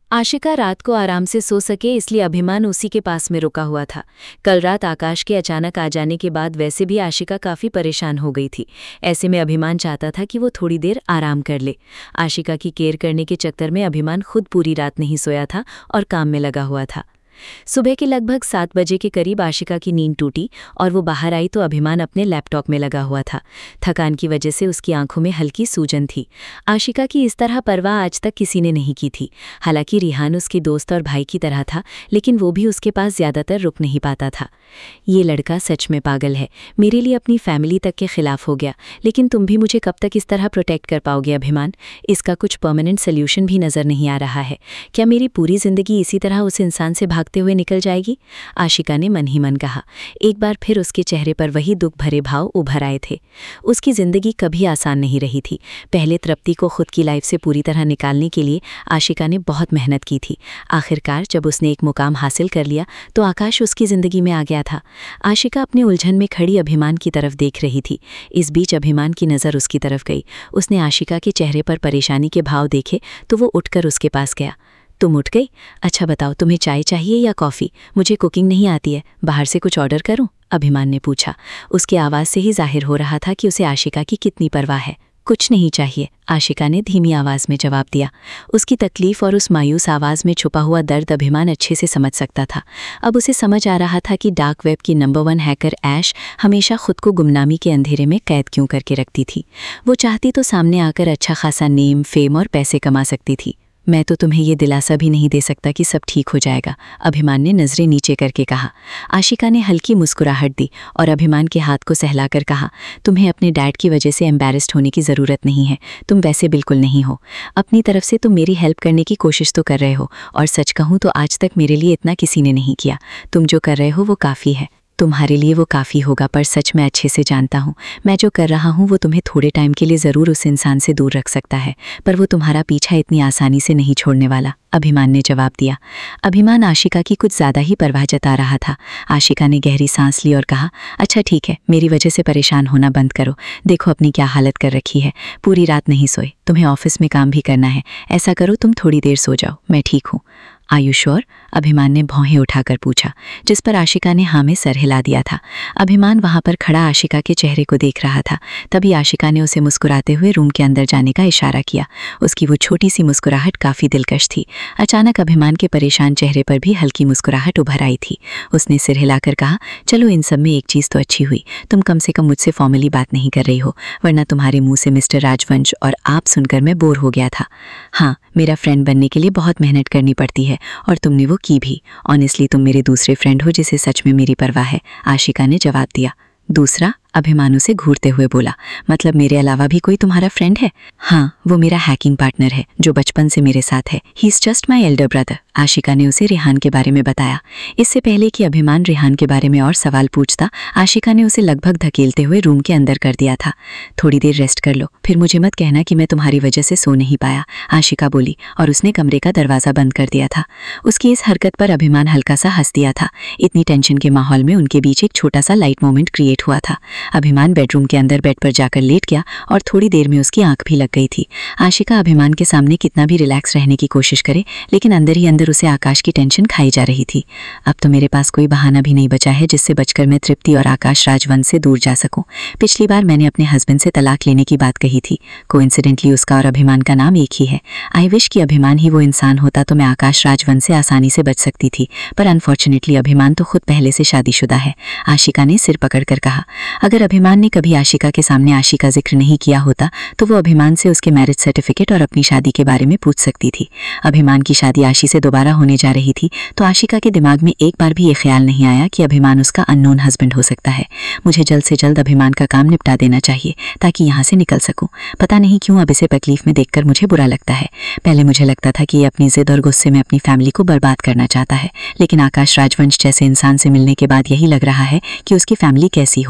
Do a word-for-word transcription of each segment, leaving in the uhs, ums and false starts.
आशिका रात को आराम से सो सके इसलिए अभिमान उसी के पास में रुका हुआ था। कल रात आकाश के अचानक आ जाने के बाद वैसे भी आशिका काफ़ी परेशान हो गई थी। ऐसे में अभिमान चाहता था कि वो थोड़ी देर आराम कर ले। आशिका की केयर करने के चक्कर में अभिमान खुद पूरी रात नहीं सोया था और काम में लगा हुआ था। सुबह के लगभग सात बजे के करीब आशिका की नींद टूटी और वो बाहर आई तो अभिमान अपने लैपटॉप में लगा हुआ था। थकान की वजह से उसकी आंखों में हल्की सूजन थी। आशिका की इस तरह परवाह आज तक किसी ने नहीं की थी। हालांकि रिहान उसके दोस्त और भाई की तरह था, लेकिन वो भी उसके पास ज़्यादातर रुक नहीं पाता था। ये लड़का सच में पागल है, मेरे लिए अपनी फैमिली तक के खिलाफ हो गया। लेकिन तुम भी मुझे कब तक इस तरह प्रोटेक्ट कर पाओगे अभिमान? इसका कुछ परमानेंट सोल्यूशन भी नज़र नहीं आ रहा है। क्या मेरी पूरी ज़िंदगी इसी तरह उस इंसान से भागते हुए निकल जाएगी? आशिका ने मन ही मन कहा। एक बार फिर उसके चेहरे पर वही दुख भरे भाव उभर आए थे। उसकी ज़िंदगी कभी आसान नहीं रही थी। पहले तृप्ति को खुद की लाइफ से पूरी तरह निकालने के लिए आशिका ने बहुत मेहनत की थी। आखिरकार जब उसने एक मुकाम हासिल कर लिया तो आकाश उसकी ज़िंदगी में आ गया था। आशिका अपनी उलझन में खड़ी अभिमान की तरफ देख रही थी। इस बीच अभिमान की नज़र उसकी तरफ गई। उसने आशिका के चेहरे पर परेशानी के भाव देखे तो वो उठकर उसके पास गया। तुम उठ गई? अच्छा बताओ, तुम्हें चाय चाहिए या कॉफ़ी? मुझे कुकिंग नहीं आती है, बाहर से कुछ ऑर्डर करूं? अभिमान ने पूछा। उसकी आवाज़ से ही जाहिर हो रहा था कि उसे आशिका की कितनी परवाह है। कुछ नहीं चाहिए, आशिका ने धीमी आवाज़ में जवाब दिया। उसकी तकलीफ़ और उस मायूस आवाज़ में छुपा हुआ दर्द अभिमान अच्छे से समझ सकता था। अब उसे समझ आ रहा था कि डार्क वेब की नंबर वन हैकर ऐश हमेशा खुद को गुमनामी के अंधेरे में कैद क्यों करके रखती थी। वो चाहती तो सामने आकर अच्छा खासा नेम, फेम और पैसे कमा सकती थी। मैं तो तुम्हें ये दिलासा भी नहीं दे सकता कि सब ठीक हो जाएगा, अभिमान ने नज़रें नीचे करके कहा। आशिका ने हल्की मुस्कुराहट दी और अभिमान के हाथ को सहलाकर कहा, तुम्हें अपने डैड की वजह से एम्बैरेस्ड होने की ज़रूरत नहीं है। तुम वैसे बिल्कुल नहीं हो। अपनी तरफ से तुम मेरी हेल्प करने की कोशिश तो कर रहे हो, और सच कहूँ तो आज तक मेरे लिए इतना किसी ने नहीं किया। तुम जो कर रहे हो वो काफ़ी है। तुम्हारे लिए वो काफ़ी होगा, पर सच मैं अच्छे से जानता हूँ मैं जो कर रहा हूँ वो तुम्हें थोड़े टाइम के लिए ज़रूर उस इंसान से दूर रख सकता है, पर वो तुम्हारा पीछा इतनी आसानी से नहीं छोड़ने वाला, अभिमान ने जवाब दिया। अभिमान आशिका की कुछ ज़्यादा ही परवाह जता रहा था। आशिका ने गहरी सांस ली और कहा, अच्छा ठीक है, मेरी वजह से परेशान होना बंद करो। देखो अपनी क्या हालत कर रखी है, पूरी रात नहीं सोए, तुम्हें ऑफिस में काम भी करना है। ऐसा करो तुम थोड़ी देर सो जाओ, मैं ठीक हूँ। आयुश्योर? अभिमान ने भौहें उठाकर पूछा, जिस पर आशिका ने हाँ में सर हिला दिया था। अभिमान वहाँ पर खड़ा आशिका के चेहरे को देख रहा था। तभी आशिका ने उसे मुस्कुराते हुए रूम के अंदर जाने का इशारा किया। उसकी वो छोटी सी मुस्कुराहट काफ़ी दिलकश थी। अचानक अभिमान के परेशान चेहरे पर भी हल्की मुस्कुराहट उभर आई थी। उसने सिर हिलाकर कहा, चलो इन सब में एक चीज़ तो अच्छी हुई, तुम कम से कम मुझसे फॉर्मली बात नहीं कर रही हो, वरना तुम्हारे मुँह से मिस्टर राजवंश और आप सुनकर मैं बोर हो गया था। हाँ, मेरा फ्रेंड बनने के लिए बहुत मेहनत करनी पड़ती है और तुमने वो की भी। ऑनेस्टली तुम मेरे दूसरे फ्रेंड हो जिसे सच में मेरी परवाह है, आशिका ने जवाब दिया। दूसरा? अभिमान उसे घूरते हुए बोला, मतलब मेरे अलावा भी कोई तुम्हारा फ्रेंड है? हाँ, वो मेरा हैकिंग पार्टनर है जो बचपन से मेरे साथ है। He is just my elder brother. Ashika ने उसे रिहान के बारे में बताया। इससे पहले कि अभिमान रिहान के बारे में और सवाल पूछता, आशिका ने उसे लगभग धकेलते हुए रूम के अंदर कर दिया था। थोड़ी देर रेस्ट कर लो, फिर मुझे मत कहना कि मैं तुम्हारी वजह से सो नहीं पाया, आशिका बोली और उसने कमरे का दरवाज़ा बंद कर दिया था। उसकी इस हरकत पर अभिमान हल्का सा हंस दिया था। इतनी टेंशन के माहौल में उनके बीच एक छोटा सा लाइट मोमेंट क्रिएट हुआ था। अभिमान बेडरूम के अंदर बेड पर जाकर लेट गया और थोड़ी देर में उसकी आंख भी लग गई थी। आशिका अभिमान के सामने कितना भी रिलैक्स रहने की कोशिश करे, लेकिन अंदर ही अंदर उसे आकाश की टेंशन खाई जा रही थी। अब तो मेरे पास कोई बहाना भी नहीं बचा है जिससे बचकर मैं तृप्ति और आकाश राजवंश से दूर जा सकूं। पिछली बार मैंने अपने हस्बैंड से तलाक लेने की बात कही थी। कोइंसिडेंटली उसका और अभिमान का नाम एक ही है। आई विश कि अभिमान ही वो इंसान होता तो मैं आकाश राजवंश से आसानी से बच सकती थी, पर अनफॉर्चुनेटली अभिमान तो खुद पहले से शादीशुदा है, आशिका ने सिर पकड़कर कहा। अगर अभिमान ने कभी आशिका के सामने आशी का जिक्र नहीं किया होता तो वो अभिमान से उसके मैरिज सर्टिफिकेट और अपनी शादी के बारे में पूछ सकती थी। अभिमान की शादी आशी से दोबारा होने जा रही थी तो आशिका के दिमाग में एक बार भी ये ख्याल नहीं आया कि अभिमान उसका अननोन हस्बैंड हो सकता है। मुझे जल्द से जल्द अभिमान का काम निपटा देना चाहिए ताकि यहाँ से निकल सकूं। पता नहीं क्यों अब इसे तकलीफ में देखकर मुझे बुरा लगता है। पहले मुझे लगता था कि ये अपनी जिद और गुस्से में अपनी फैमिली को बर्बाद करना चाहता है, लेकिन आकाश राजवंश जैसे इंसान से मिलने के बाद यही लग रहा है कि उसकी फैमिली कैसी होगी।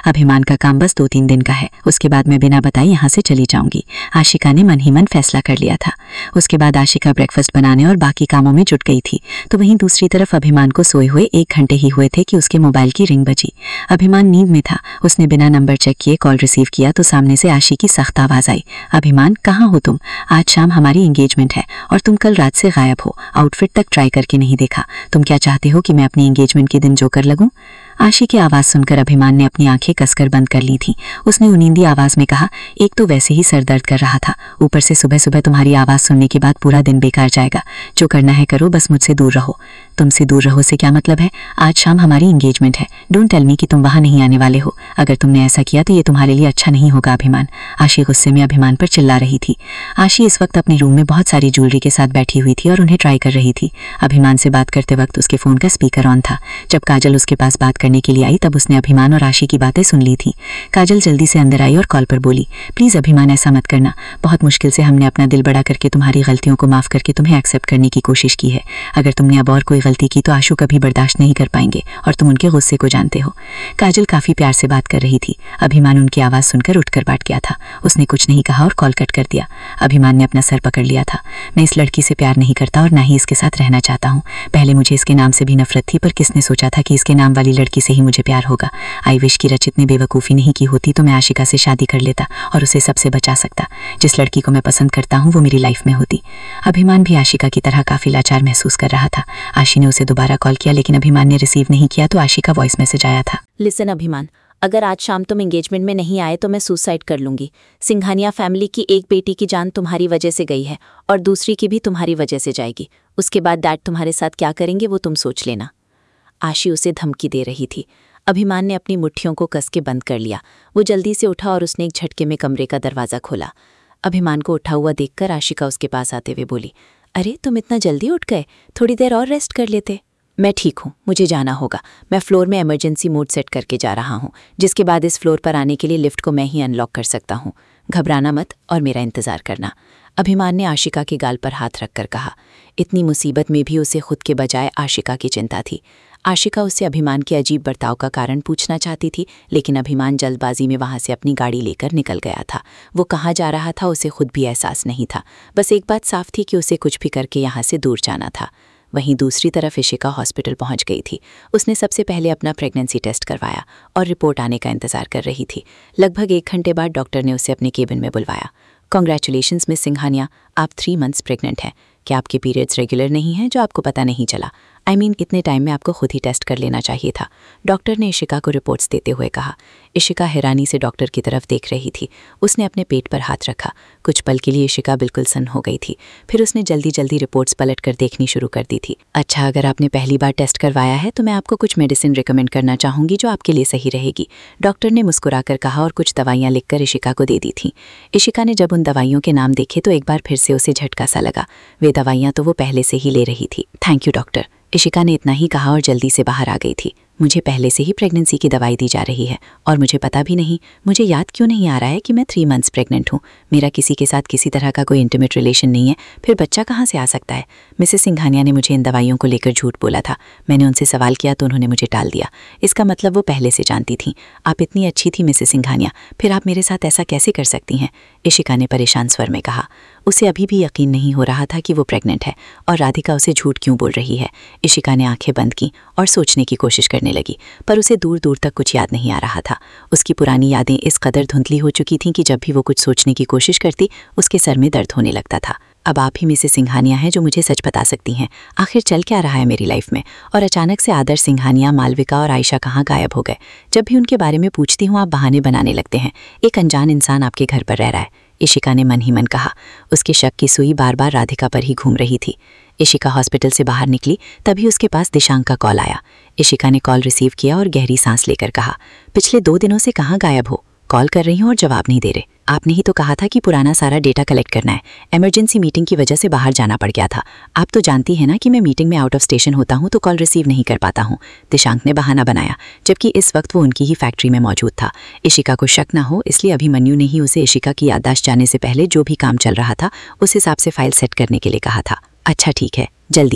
अभिमान का काम बस दो तीन दिन का है, उसके बाद मैं बिना बताए यहाँ से चली जाऊंगी। आशिका ने मन ही मन फैसला कर लिया था। उसके बाद आशिका ब्रेकफास्ट बनाने और बाकी कामों में जुट गई थी, तो वहीं दूसरी तरफ अभिमान को सोए हुए एक घंटे ही हुए थे कि उसके मोबाइल की रिंग बजी। अभिमान नींद में था। उसने बिना नंबर चेक किए कॉल रिसीव किया तो सामने से आशी की सख्त आवाज आई, अभिमान कहाँ हो तुम? आज शाम हमारी एंगेजमेंट है और तुम कल रात से गायब हो। आउटफिट तक ट्राई करके नहीं देखा। तुम क्या चाहते हो कि मैं अपनी एंगेजमेंट के दिन जोकर लगूं? आशी की आवाज़ सुनकर अभिमान ने अपनी आंखें कसकर बंद कर ली थीं। उसने उनींदी आवाज़ में कहा, एक तो वैसे ही सर दर्द कर रहा था, ऊपर से सुबह सुबह तुम्हारी आवाज़ सुनने के बाद पूरा दिन बेकार जाएगा। जो करना है करो, बस मुझसे दूर रहो। तुमसे दूर रहो से क्या मतलब है? आज शाम हमारी एंगेजमेंट है। डोंट टेल मी कि तुम वहाँ नहीं आने वाले हो। अगर तुमने ऐसा किया तो ये तुम्हारे लिए अच्छा नहीं होगा अभिमान। आशी गुस्से में अभिमान पर चिल्ला रही थी। आशी इस वक्त अपने रूम में बहुत सारी ज्वेलरी के साथ बैठी हुई थी और उन्हें ट्राई कर रही थी। अभिमान से बात करते वक्त उसके फ़ोन का स्पीकर ऑन था। जब काजल उसके पास बात करने के लिए आई तब उसने अभिमान और आशी की बातें सुन ली थी। काजल जल्दी से अंदर आई और कॉल पर बोली, प्लीज़ अभिमान ऐसा मत करना। बहुत मुश्किल से हमने अपना दिल बड़ा करके तुम्हारी गलतियों को माफ़ करके तुम्हें एक्सेप्ट करने की कोशिश की है। अगर तुमने अब और कोई गलती की तो आशु कभी बर्दाश्त नहीं कर पाएंगे और तुम उनके गुस्से को जानते हो। काजल काफ़ी प्यार से बात कर रही थी। अभिमान उनकी आवाज़ सुनकर उठकर बैठ गया था। उसने कुछ नहीं कहा और कॉल कट कर दिया। अभिमान ने अपना सर पकड़ लिया था। मैं इस लड़की से प्यार नहीं करता और ना ही इसके साथ रहना चाहता हूँ। पहले मुझे इसके नाम से भी नफरत थी, पर किसने सोचा था कि इसके नाम वाली लड़की से ही मुझे प्यार होगा। आई विश की रचित ने बेवकूफ़ी नहीं की होती तो मैं आशिका से शादी कर लेता और उसे सबसे बचा सकता। जिस लड़की को मैं पसंद करता हूँ वो मेरी लाइफ में होती। अभिमान भी आशिका की तरह काफ़ी लाचार महसूस कर रहा था। आशी ने उसे दोबारा कॉल किया लेकिन अभिमान ने रिसीव नहीं किया तो आशी का वॉइस मैसेज आया था। लिसन अभिमान, अगर आज शाम तुम एंगेजमेंट में नहीं आए तो मैं सुसाइड कर लूंगी। सिंघानिया फैमिली की एक बेटी की जान तुम्हारी वजह से गई है और दूसरी की भी तुम्हारी वजह से जाएगी। उसके बाद डैड तुम्हारे साथ क्या करेंगे वो तुम सोच लेना। आशी उसे धमकी दे रही थी। अभिमान ने अपनी मुट्ठियों को कस के बंद कर लिया। वो जल्दी से उठा और उसने एक झटके में कमरे का दरवाज़ा खोला। अभिमान को उठा हुआ देखकर आशिका उसके पास आते हुए बोली, अरे तुम इतना जल्दी उठ गए, थोड़ी देर और रेस्ट कर लेते। मैं ठीक हूँ, मुझे जाना होगा। मैं फ्लोर में इमरजेंसी मोड सेट करके जा रहा हूँ, जिसके बाद इस फ्लोर पर आने के लिए लिफ्ट को मैं ही अनलॉक कर सकता हूँ। घबराना मत और मेरा इंतज़ार करना। अभिमान ने आशिका के गाल पर हाथ रखकर कहा। इतनी मुसीबत में भी उसे खुद के बजाय आशिका की चिंता थी। आशिका उससे अभिमान के अजीब बर्ताव का कारण पूछना चाहती थी, लेकिन अभिमान जल्दबाजी में वहाँ से अपनी गाड़ी लेकर निकल गया था। वो कहाँ जा रहा था उसे खुद भी एहसास नहीं था। बस एक बात साफ थी कि उसे कुछ भी करके यहाँ से दूर जाना था। वहीं दूसरी तरफ इशिका हॉस्पिटल पहुंच गई थी। उसने सबसे पहले अपना प्रेगनेंसी टेस्ट करवाया और रिपोर्ट आने का इंतजार कर रही थी। लगभग एक घंटे बाद डॉक्टर ने उसे अपने केबिन में बुलवाया। कॉन्ग्रेचुलेशंस मिस सिंघानिया, आप थ्री मंथ्स प्रेग्नेंट हैं। क्या आपके पीरियड्स रेगुलर नहीं हैं जो आपको पता नहीं चला? आई I मीन mean, इतने टाइम में आपको खुद ही टेस्ट कर लेना चाहिए था, डॉक्टर ने इशिका को रिपोर्ट्स देते हुए कहा। इशिका हैरानी से डॉक्टर की तरफ देख रही थी। उसने अपने पेट पर हाथ रखा। कुछ पल के लिए इशिका बिल्कुल सन्न हो गई थी। फिर उसने जल्दी जल्दी रिपोर्ट्स पलट कर देखनी शुरू कर दी थी। अच्छा, अगर आपने पहली बार टेस्ट करवाया है तो मैं आपको कुछ मेडिसिन रिकमेंड करना चाहूँगी जो आपके लिए सही रहेगी, डॉक्टर ने मुस्कुराकर कहा और कुछ दवाइयाँ लिखकर इशिका को दे दी थीं। इशिका ने जब उन दवाइयों के नाम देखे तो एक बार फिर से उसे झटका सा लगा। वे दवाइयाँ तो वो पहले से ही ले रही थी। थैंक यू डॉक्टर, इशिका ने इतना ही कहा और जल्दी से बाहर आ गई थी। मुझे पहले से ही प्रेगनेंसी की दवाई दी जा रही है और मुझे पता भी नहीं, मुझे याद क्यों नहीं आ रहा है कि मैं थ्री मंथ्स प्रेग्नेंट हूँ। मेरा किसी के साथ किसी तरह का कोई इंटीमेट रिलेशन नहीं है, फिर बच्चा कहाँ से आ सकता है? मिसेस सिंघानिया ने मुझे इन दवाइयों को लेकर झूठ बोला था। मैंने उनसे सवाल किया तो उन्होंने मुझे टाल दिया। इसका मतलब वो पहले से जानती थीं। आप इतनी अच्छी थी मिसेस सिंघानिया, फिर आप मेरे साथ ऐसा कैसे कर सकती हैं? इशिका ने परेशान स्वर में कहा। उसे अभी भी यकीन नहीं हो रहा था कि वो प्रेग्नेंट है और राधिका उसे झूठ क्यों बोल रही है। इशिका ने आंखें बंद की और सोचने की कोशिश करने लगी, पर उसे दूर दूर तक कुछ याद नहीं आ रहा था। उसकी पुरानी यादें इस कदर धुंधली हो चुकी थीं कि जब भी वो कुछ सोचने की कोशिश करती उसके सर में दर्द होने लगता था। अब आप ही मिसेस सिंघानिया हैं जो मुझे सच बता सकती हैं, आखिर चल क्या रहा है मेरी लाइफ में? और अचानक से आदर्श सिंघानिया, मालविका और आयशा कहाँ गायब हो गए? जब भी उनके बारे में पूछती हूँ आप बहाने बनाने लगते हैं। एक अनजान इंसान आपके घर पर रह रहा है, इशिका ने मन ही मन कहा। उसके शक की सुई बार बार राधिका पर ही घूम रही थी। इशिका हॉस्पिटल से बाहर निकली तभी उसके पास दिशांक का कॉल आया। इशिका ने कॉल रिसीव किया और गहरी सांस लेकर कहा, पिछले दो दिनों से कहाँ गायब हो? कॉल कर रही हूँ और जवाब नहीं दे रहे। आपने ही तो कहा था कि पुराना सारा डेटा कलेक्ट करना है। इमरजेंसी मीटिंग की वजह से बाहर जाना पड़ गया था। आप तो जानती हैं ना कि मैं मीटिंग में आउट ऑफ स्टेशन होता हूँ तो कॉल रिसीव नहीं कर पाता हूँ, दिशांक ने बहाना बनाया, जबकि इस वक्त वो उनकी ही फैक्ट्री में मौजूद था। इशिका को शक ना हो इसलिए अभिमन्यु ने ही उसे इशिका की याददाश्त जाने से पहले जो भी काम चल रहा था उस हिसाब से फाइल सेट करने के लिए कहा था। अच्छा ठीक है, जल्दी आओ,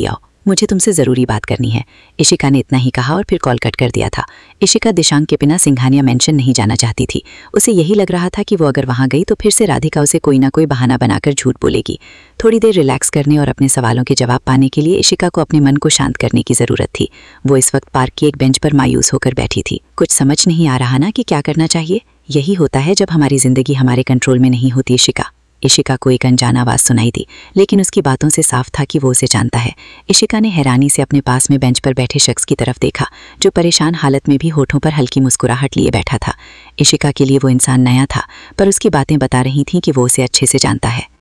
मुझे तुमसे ज़रूरी बात करनी है, इशिका ने इतना ही कहा और फिर कॉल कट कर दिया था। इशिका दिशांक के बिना सिंघानिया मेंशन नहीं जाना चाहती थी। उसे यही लग रहा था कि वो अगर वहाँ गई तो फिर से राधिका उसे कोई ना कोई बहाना बनाकर झूठ बोलेगी। थोड़ी देर रिलैक्स करने और अपने सवालों के जवाब पाने के लिए इशिका को अपने मन को शांत करने की ज़रूरत थी। वो इस वक्त पार्क की एक बेंच पर मायूस होकर बैठी थी। कुछ समझ नहीं आ रहा ना कि क्या करना चाहिए। यही होता है जब हमारी ज़िंदगी हमारे कंट्रोल में नहीं होती। इशिका इशिका को एक अनजान आवाज़ सुनाई दी, लेकिन उसकी बातों से साफ था कि वो उसे जानता है। इशिका ने हैरानी से अपने पास में बेंच पर बैठे शख्स की तरफ देखा, जो परेशान हालत में भी होठों पर हल्की मुस्कुराहट लिए बैठा था। इशिका के लिए वो इंसान नया था, पर उसकी बातें बता रही थीं कि वो उसे अच्छे से जानता है।